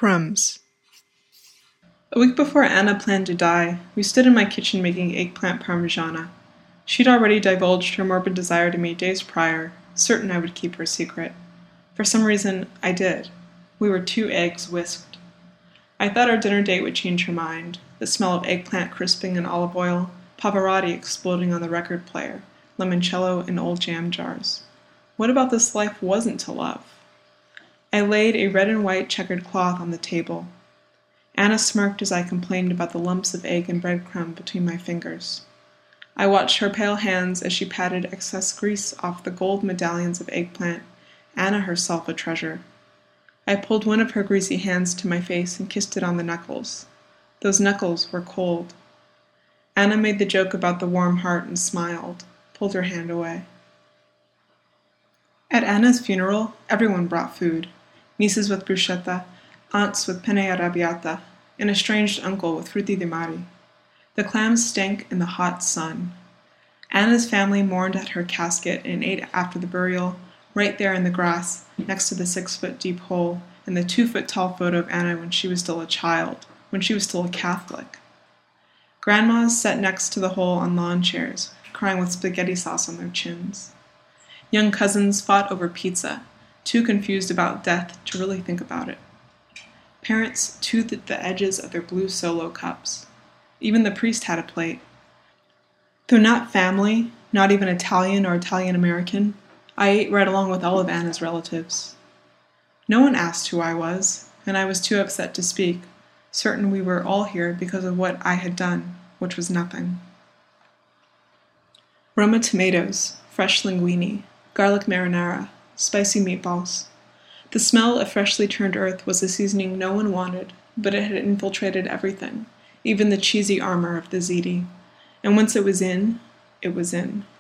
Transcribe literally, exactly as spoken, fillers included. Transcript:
Crumbs. A week before Anna planned to die, we stood in my kitchen making eggplant parmigiana. She'd already divulged her morbid desire to me days prior, certain I would keep her secret. For some reason, I did. We were two eggs whisked. I thought our dinner date would change her mind, the smell of eggplant crisping in olive oil, Pavarotti exploding on the record player, limoncello in old jam jars. What about this life wasn't to love? I laid a red and white checkered cloth on the table. Anna smirked as I complained about the lumps of egg and breadcrumb between my fingers. I watched her pale hands as she patted excess grease off the gold medallions of eggplant, Anna herself a treasure. I pulled one of her greasy hands to my face and kissed it on the knuckles. Those knuckles were cold. Anna made the joke about the warm heart and smiled, pulled her hand away. At Anna's funeral, everyone brought food. Nieces with bruschetta, aunts with penne arrabbiata, and a estranged uncle with frutti di mare. The clams stank in the hot sun. Anna's family mourned at her casket and ate after the burial, right there in the grass, next to the six-foot-deep hole and the two-foot-tall photo of Anna when she was still a child, when she was still a Catholic. Grandmas sat next to the hole on lawn chairs, crying with spaghetti sauce on their chins. Young cousins fought over pizza, too confused about death to really think about it. Parents toothed the edges of their blue Solo cups. Even the priest had a plate. Though not family, not even Italian or Italian-American, I ate right along with all of Anna's relatives. No one asked who I was, and I was too upset to speak, certain we were all here because of what I had done, which was nothing. Roma tomatoes, fresh linguine, garlic marinara, spicy meatballs. The smell of freshly turned earth was a seasoning no one wanted, but it had infiltrated everything, even the cheesy armor of the ziti. And once it was in, it was in.